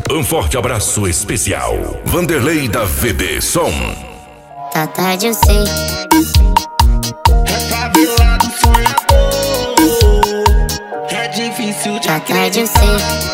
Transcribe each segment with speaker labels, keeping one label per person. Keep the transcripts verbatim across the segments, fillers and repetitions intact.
Speaker 1: Um forte abraço especial. Vanderlei da V D Som.
Speaker 2: Tá tarde, eu sei.
Speaker 3: É favelado, foi amor. É difícil de
Speaker 2: Tá tarde, eu sei.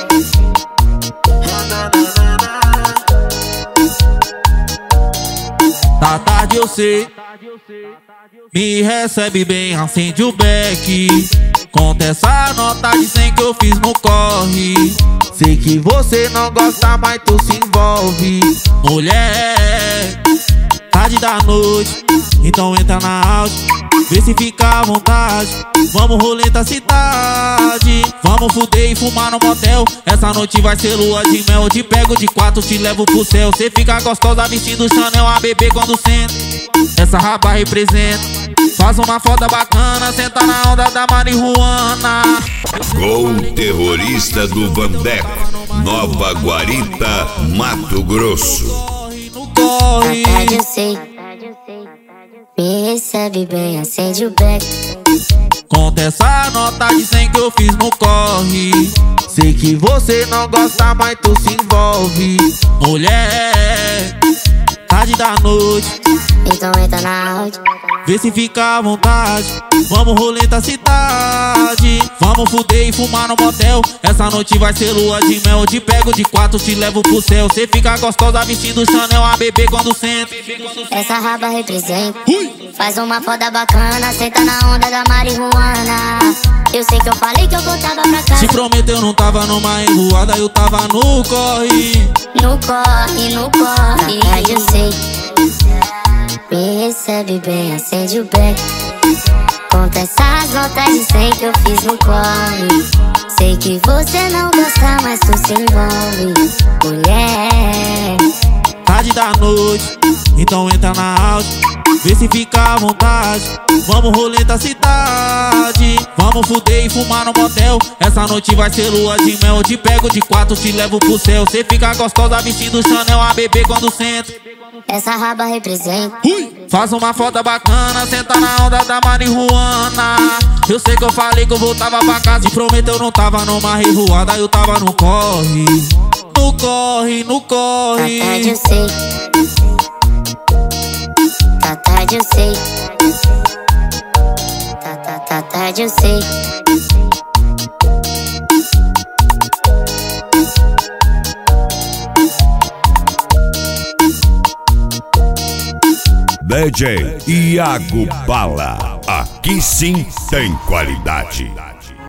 Speaker 4: Tá tarde, eu sei. Me recebe bem, acende o beck. Conta essa nota de cem que eu fiz no corre. Sei que você não gosta, mas tu se envolve. Mulher, tarde da noite, então entra na house, vê se fica à vontade. Vamos rolê da cidade, vamos fuder e fumar no motel. Essa noite vai ser lua de mel. Eu te pego de quatro, te levo pro céu. Cê fica gostosa vestindo Chanel, a bebê quando senta. Essa raba representa. Faz uma foda bacana, senta na onda da marihuana.
Speaker 1: Gol terrorista do Vandeco, Nova Guarita, Mato Grosso.
Speaker 4: No corre.
Speaker 2: Tá tarde, eu sei. Me recebe bem, acende o beck.
Speaker 4: Conta essa nota de cem que eu fiz no corre. Sei que você não gosta, mas tu se envolve. Mulher, tarde da noite,
Speaker 2: Então entra na áudio,
Speaker 4: vê se fica à vontade. Vamos rolê da cidade, vamos fuder e fumar no motel. Essa noite vai ser lua de mel. Eu te pego de quatro, te levo pro céu. Cê fica gostosa vestindo Chanel, a bebê quando senta.
Speaker 2: essa raba representa. Faz uma foda bacana, senta na onda da marihuana. Eu sei que eu falei que eu voltava pra casa.
Speaker 4: Se prometeu, não tava numa enruada, eu tava no corre.
Speaker 2: No corre, no corre. Tá tarde, eu sei. Me recebe bem, acende o beck. Conta essas notas de cem que eu fiz no corre. Sei que você não gosta, mas tu se envolve. Mulher,
Speaker 4: Tarde da noite, então entra na house, vê se fica à vontade. Vamos rolê da cidade, vamos fuder e fumar no motel. Essa noite vai ser lua de mel. Eu te pego de quatro, te levo pro céu. Cê fica gostosa vestindo Chanel, a bebê quando senta.
Speaker 2: essa raba representa.
Speaker 4: Faz uma foda bacana, senta na onda da marihuana. Eu sei que eu falei que eu voltava pra casa. E prometeu, não tava numa revoada, eu tava no corre. No corre, no
Speaker 2: Tá tarde,
Speaker 4: corre.
Speaker 2: eu sei. Tá tarde, eu sei. Tá, tá, tá tarde, eu sei.
Speaker 1: D J Iago Bala. Aqui sim tem qualidade.